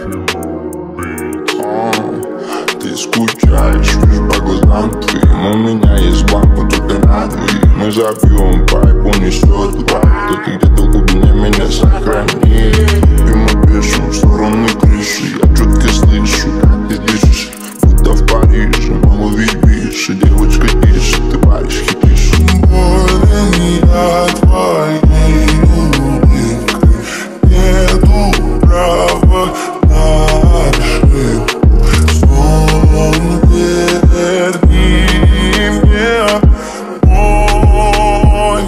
Ты скучаешь, вижу по глазам твоим. У меня есть банк, но только на двоих. Мы забьем пайп, он несет вайп. Да ты где-то в глубине меня сохрани. И мы пишем в стороны крыши. Я четко слышу, как ты дышишь, будто в Париже. Мама, видишь, и девочка тише, ты паришь, хитришь. Болен я твоей улыбкой. Нету права на ошибку. Сон верни мне мой.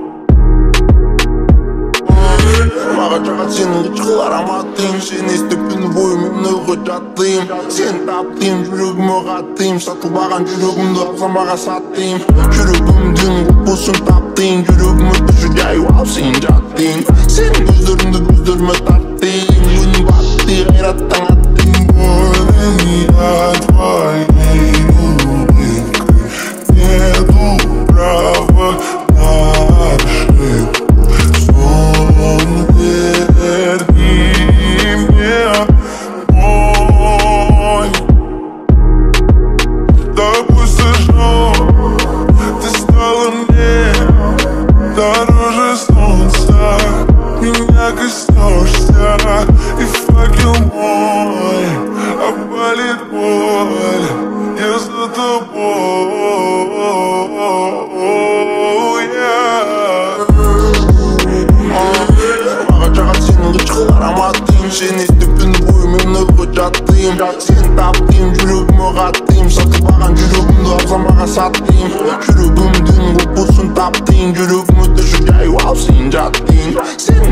Маған жағатсың ұшқыл ароматың. Сен естіппін бойымымны ғыжаттым. Сен таптым, жүрегіме қаттым. Сатылбаған жүрегімді ағзамаға саттым. Жүрегімдің құпысын таптың. Жүрегіме түшіп жайып алып сен жаттың. Сенің көздеріңді көздеріме тарттың. Өнім батты, ғайраттан аттың. Болен я твоей улыбкой. Нету права на ошибку. Сон верни мне мой. Тобой сожжён, ты стала мне дороже солнца. Меня коснешься, и факел мой опалит боль. Я за тобой. Маған жағатсың ұшқыл ароматың. Сен естіппін бойымымны ғыжаттым. Сен таптым, жүрегіме қаттым. Сатылбаған жүрегімді ағзамаға саттым. Жүрегімдің құпысын таптың. Жүрегіме түшіп жайып алып сен жаттың. Сен